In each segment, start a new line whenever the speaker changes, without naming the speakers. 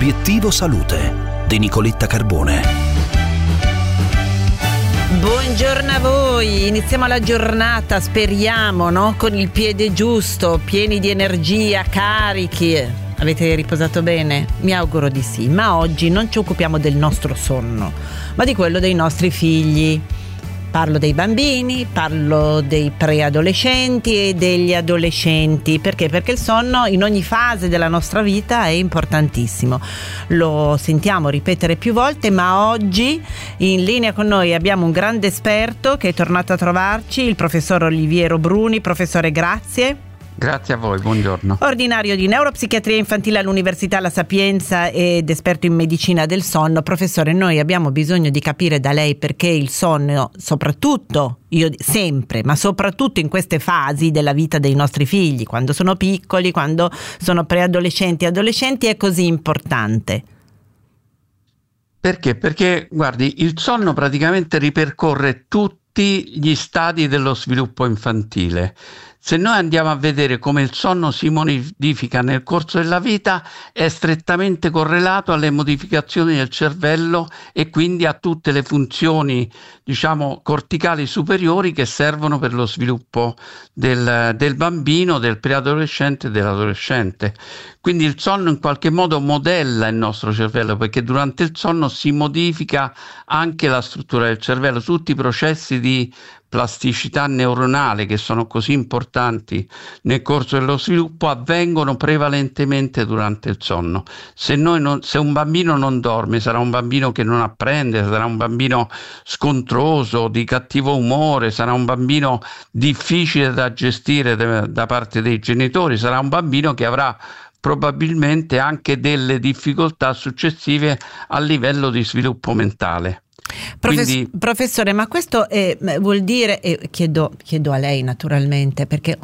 Obiettivo Salute di Nicoletta Carbone.
Buongiorno a voi, iniziamo la giornata, speriamo, no? Con il piede giusto, pieni di energia, carichi. Avete riposato bene? Mi auguro di sì, ma oggi non ci occupiamo del nostro sonno, ma di quello dei nostri figli. Parlo dei bambini, parlo dei preadolescenti e degli adolescenti. Perché? Perché il sonno in ogni fase della nostra vita è importantissimo. Lo sentiamo ripetere più volte, ma oggi in linea con noi abbiamo un grande esperto che è tornato a trovarci, il professor Oliviero Bruni. Professore, grazie.
Grazie a voi, buongiorno.
Ordinario di neuropsichiatria infantile all'Università La Sapienza ed esperto in medicina del sonno. Professore, noi abbiamo bisogno di capire da lei perché il sonno, soprattutto, io sempre, ma soprattutto in queste fasi della vita dei nostri figli, quando sono piccoli, quando sono preadolescenti e adolescenti, è così importante.
Perché? Perché, guardi, il sonno praticamente ripercorre tutti gli stadi dello sviluppo infantile. Se noi andiamo a vedere come il sonno si modifica nel corso della vita, è strettamente correlato alle modificazioni del cervello e quindi a tutte le funzioni, corticali superiori che servono per lo sviluppo del bambino, del preadolescente e dell'adolescente. Quindi il sonno in qualche modo modella il nostro cervello, perché durante il sonno si modifica anche la struttura del cervello, tutti i processi di plasticità neuronale che sono così importanti nel corso dello sviluppo avvengono prevalentemente durante il sonno. Se un bambino non dorme, sarà un bambino che non apprende, sarà un bambino scontroso, di cattivo umore, sarà un bambino difficile da gestire da parte dei genitori, sarà un bambino che avrà probabilmente anche delle difficoltà successive a livello di sviluppo mentale.
Professore, ma questo vuol dire, chiedo a lei naturalmente, perché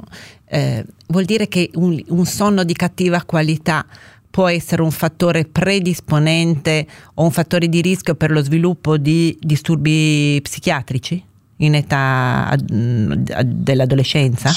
vuol dire che un sonno di cattiva qualità può essere un fattore predisponente o un fattore di rischio per lo sviluppo di disturbi psichiatrici in età dell'adolescenza?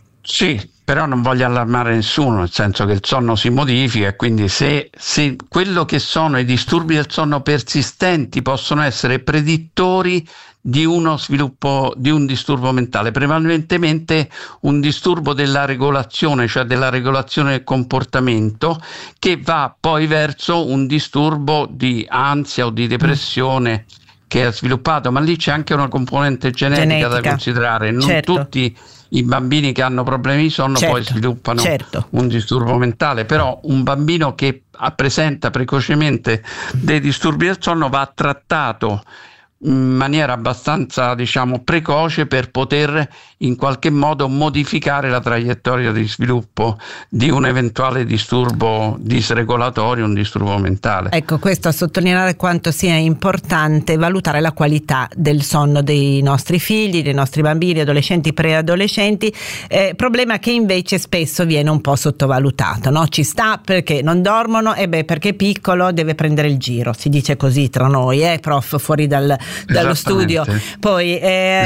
Sì, però non voglio allarmare nessuno, nel senso che il sonno si modifica e quindi se quello che sono i disturbi del sonno persistenti possono essere predittori di uno sviluppo di un disturbo mentale, prevalentemente un disturbo della regolazione, cioè della regolazione del comportamento, che va poi verso un disturbo di ansia o di depressione che è sviluppato, ma lì c'è anche una componente genetica da considerare. Non tutti i bambini che hanno problemi di sonno poi sviluppano un disturbo mentale, però un bambino che presenta precocemente dei disturbi del sonno va trattato in maniera abbastanza precoce per poter in qualche modo modificare la traiettoria di sviluppo di un eventuale disturbo disregolatorio, un disturbo mentale.
Ecco, questo a sottolineare quanto sia importante valutare la qualità del sonno dei nostri figli, dei nostri bambini, adolescenti, preadolescenti, problema che invece spesso viene un po' sottovalutato, no? Ci sta perché non dormono, perché è piccolo deve prendere il giro, si dice così tra noi, prof, fuori dallo studio, poi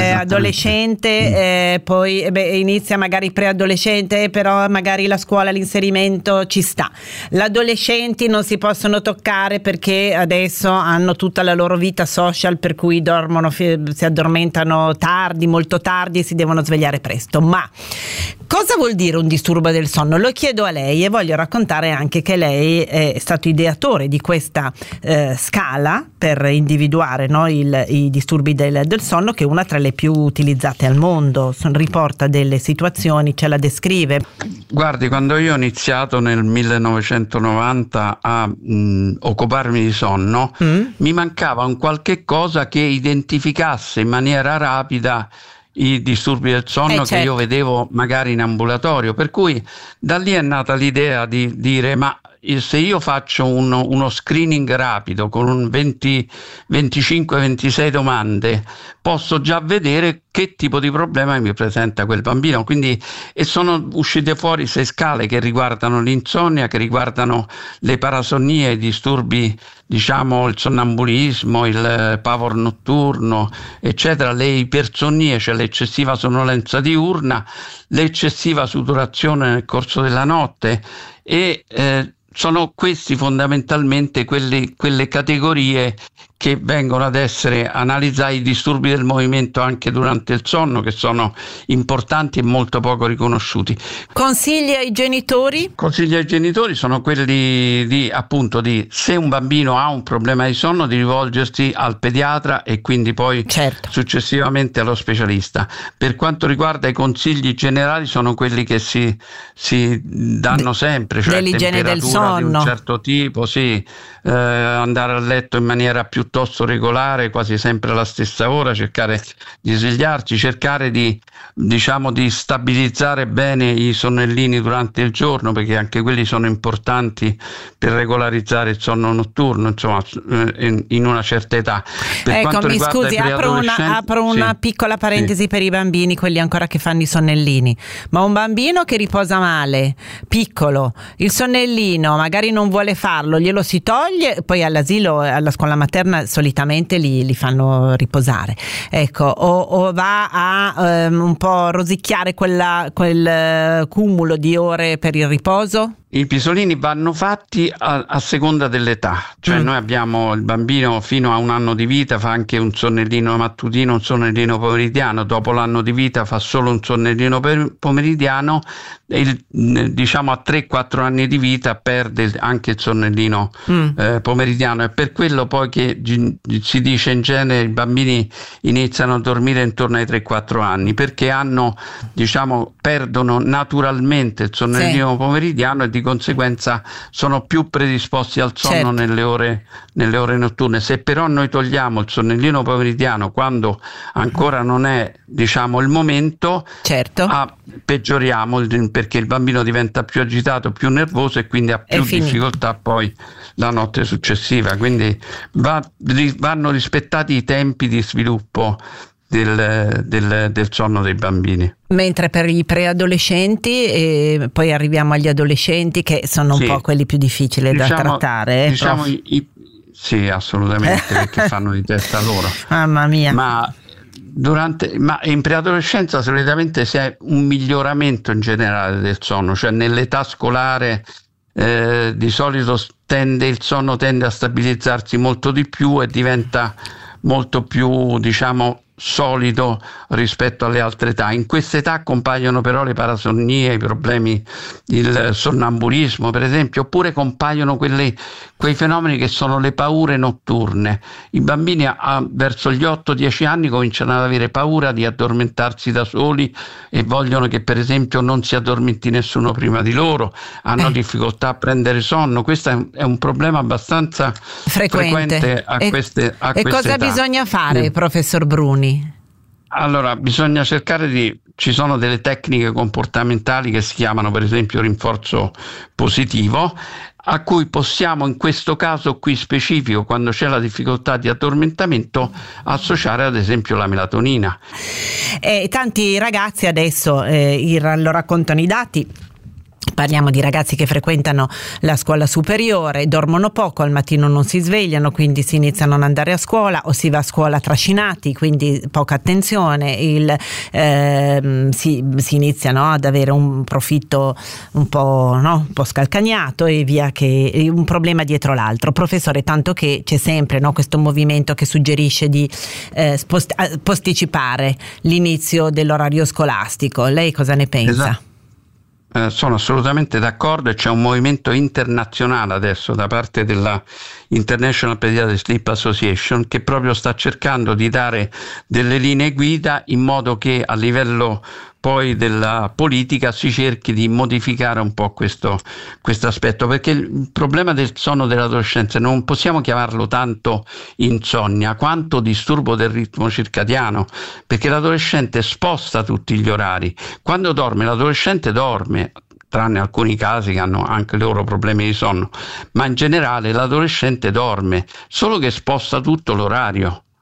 adolescente, poi inizia magari preadolescente, però magari la scuola, l'inserimento ci sta. L'adolescenti non si possono toccare perché adesso hanno tutta la loro vita social, per cui dormono, si addormentano tardi, molto tardi, e si devono svegliare presto. Ma cosa vuol dire un disturbo del sonno? Lo chiedo a lei e voglio raccontare anche che lei è stato ideatore di questa scala per individuare, no, i disturbi del sonno, che è una tra le più utilizzate al mondo. Riporta delle situazioni, ce la descrive.
Guardi, quando io ho iniziato nel 1990 a occuparmi di sonno, mi mancava un qualche cosa che identificasse in maniera rapida i disturbi del sonno che io vedevo magari in ambulatorio, per cui da lì è nata l'idea di dire: ma se io faccio uno screening rapido con 25-26 domande, posso già vedere che tipo di problema mi presenta quel bambino. Quindi, e sono uscite fuori 6 scale che riguardano l'insonnia, che riguardano le parasonnie, i disturbi, diciamo il sonnambulismo, il pavor notturno, eccetera, le ipersonnie, cioè l'eccessiva sonnolenza diurna, l'eccessiva sudorazione nel corso della notte, e sono questi fondamentalmente quelle categorie che vengono ad essere analizzati, i disturbi del movimento anche durante il sonno, che sono importanti e molto poco riconosciuti.
Consigli ai genitori?
Consigli ai genitori sono quelli di se un bambino ha un problema di sonno, di rivolgersi al pediatra e quindi poi successivamente allo specialista. Per quanto riguarda i consigli generali, sono quelli che si danno sempre, cioè
dell'igiene del sonno
di un certo tipo, andare a letto in maniera piuttosto regolare, quasi sempre alla stessa ora, cercare di svegliarci, cercare di stabilizzare bene i sonnellini durante il giorno, perché anche quelli sono importanti per regolarizzare il sonno notturno, insomma, in una certa età.
Ecco, mi scusi, apro una piccola parentesi per i bambini, quelli ancora che fanno i sonnellini. Ma un bambino che riposa male, piccolo, il sonnellino magari non vuole farlo, glielo si toglie, poi all'asilo, alla scuola materna solitamente li fanno riposare, ecco, o va a un po' rosicchiare quel cumulo di ore per il riposo?
I pisolini vanno fatti a seconda dell'età, cioè noi abbiamo il bambino fino a 1 anno di vita fa anche un sonnellino mattutino, un sonnellino pomeridiano, dopo l'anno di vita fa solo un sonnellino pomeridiano, diciamo a 3-4 anni di vita perde anche il sonnellino pomeridiano. È per quello poi che si dice in genere i bambini iniziano a dormire intorno ai 3-4 anni, perché perdono naturalmente il sonnellino pomeridiano e di conseguenza sono più predisposti al sonno nelle ore notturne. Se però noi togliamo il sonnellino pomeridiano quando ancora non è il momento, peggioriamo, perché il bambino diventa più agitato, più nervoso e quindi ha più difficoltà poi la notte successiva. Quindi vanno rispettati i tempi di sviluppo del sonno dei bambini.
Mentre per i preadolescenti, e poi arriviamo agli adolescenti, che sono un po' quelli più difficili da trattare.
Sì, assolutamente, perché fanno di testa loro.
Mamma mia.
Ma in preadolescenza solitamente si ha un miglioramento in generale del sonno, cioè nell'età scolare di solito il sonno tende a stabilizzarsi molto di più e diventa molto più, solido rispetto alle altre età. In questa età compaiono però le parasonnie, i problemi, il sonnambulismo per esempio, oppure compaiono quei fenomeni che sono le paure notturne. I bambini verso gli 8-10 anni cominciano ad avere paura di addormentarsi da soli e vogliono che per esempio non si addormenti nessuno prima di loro, hanno difficoltà a prendere sonno. Questo è un problema abbastanza frequente a queste
cosa
età.
Bisogna fare, professor Bruni?
Allora, bisogna cercare ci sono delle tecniche comportamentali che si chiamano per esempio rinforzo positivo, a cui possiamo in questo caso qui specifico, quando c'è la difficoltà di addormentamento, associare ad esempio la melatonina.
Tanti ragazzi adesso lo raccontano i dati. Parliamo di ragazzi che frequentano la scuola superiore, dormono poco, al mattino non si svegliano, quindi si iniziano ad andare a scuola o si va a scuola trascinati, quindi poca attenzione, si iniziano ad avere un profitto un po' scalcagnato e via, che un problema dietro l'altro. Professore, tanto che c'è sempre questo movimento che suggerisce di posticipare l'inizio dell'orario scolastico. Lei cosa ne pensa?
Esatto. Sono assolutamente d'accordo, e c'è un movimento internazionale adesso da parte della International Pediatric Sleep Association che proprio sta cercando di dare delle linee guida in modo che a livello poi della politica si cerchi di modificare un po' questo aspetto, perché il problema del sonno dell'adolescenza non possiamo chiamarlo tanto insonnia quanto disturbo del ritmo circadiano, perché l'adolescente sposta tutti gli orari. Quando dorme, l'adolescente dorme, tranne alcuni casi che hanno anche i loro problemi di sonno, ma in generale l'adolescente dorme, solo che sposta tutto l'orario.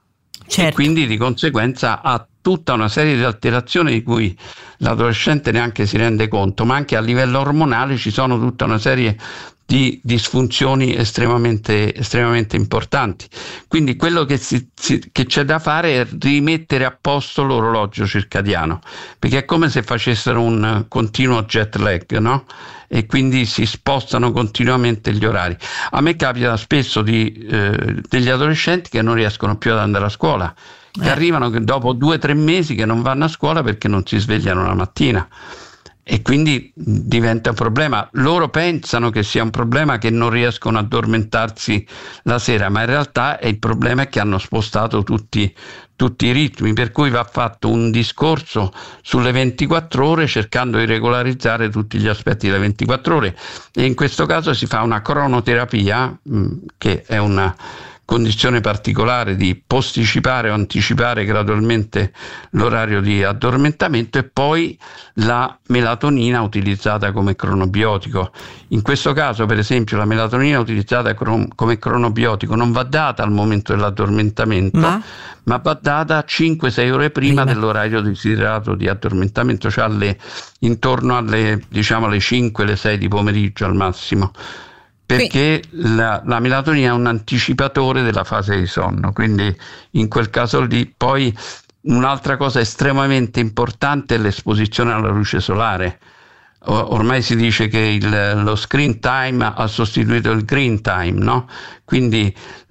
Certo.
E quindi di conseguenza ha tutta una serie di alterazioni di cui l'adolescente neanche si rende conto, ma anche a livello ormonale ci sono tutta una serie di disfunzioni estremamente importanti. Quindi quello che c'è da fare è rimettere a posto l'orologio circadiano, perché è come se facessero un continuo jet lag, no? E quindi si spostano continuamente gli orari. A me capita spesso degli adolescenti che non riescono più ad andare a scuola, che arrivano che dopo 2 o 3 mesi che non vanno a scuola perché non si svegliano la mattina. E quindi diventa un problema. Loro pensano che sia un problema che non riescono ad addormentarsi la sera, ma in realtà il problema è che hanno spostato tutti i ritmi, per cui va fatto un discorso sulle 24 ore cercando di regolarizzare tutti gli aspetti delle 24 ore, e in questo caso si fa una cronoterapia, che è una condizione particolare di posticipare o anticipare gradualmente l'orario di addormentamento, e poi la melatonina utilizzata come cronobiotico. In questo caso, per esempio, la melatonina utilizzata come cronobiotico non va data al momento dell'addormentamento, ma va data 5-6 ore prima dell'orario desiderato di addormentamento, cioè intorno alle 5, le 6 di pomeriggio al massimo. Perché la melatonina è un anticipatore della fase di sonno, quindi in quel caso lì. Poi un'altra cosa estremamente importante è l'esposizione alla luce solare. Ormai si dice che lo screen time ha sostituito il green time, no? Quindi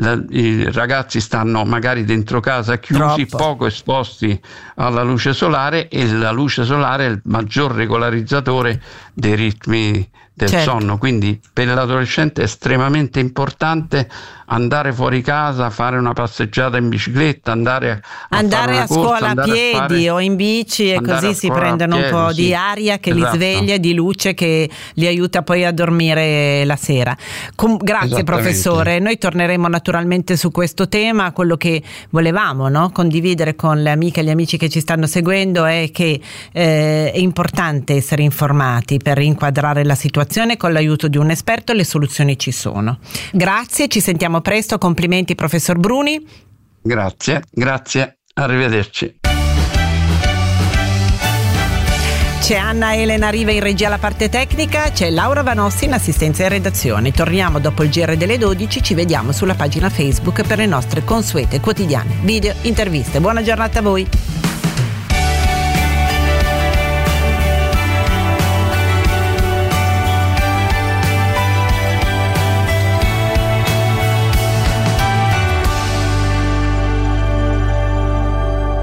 i ragazzi stanno magari dentro casa chiusi, poco esposti alla luce solare, e la luce solare è il maggior regolarizzatore dei ritmi del sonno. Quindi per l'adolescente è estremamente importante andare fuori casa, fare una passeggiata in bicicletta, andare a
scuola a piedi o in bici, e così si prendono un po' di aria che li sveglia, di luce che li aiuta poi a dormire la sera. Grazie professore, noi torneremo naturalmente su questo tema. Quello che volevamo, no, condividere con le amiche e gli amici che ci stanno seguendo è che è importante essere informati per inquadrare la situazione con l'aiuto di un esperto. Le soluzioni ci sono. Grazie, ci sentiamo presto. Complimenti professor Bruni.
Grazie, arrivederci.
C'è Anna Elena Riva in regia alla parte tecnica, c'è Laura Vanossi in assistenza e redazione. Torniamo dopo il GR delle 12, ci vediamo sulla pagina Facebook per le nostre consuete quotidiane video, interviste. Buona giornata a voi.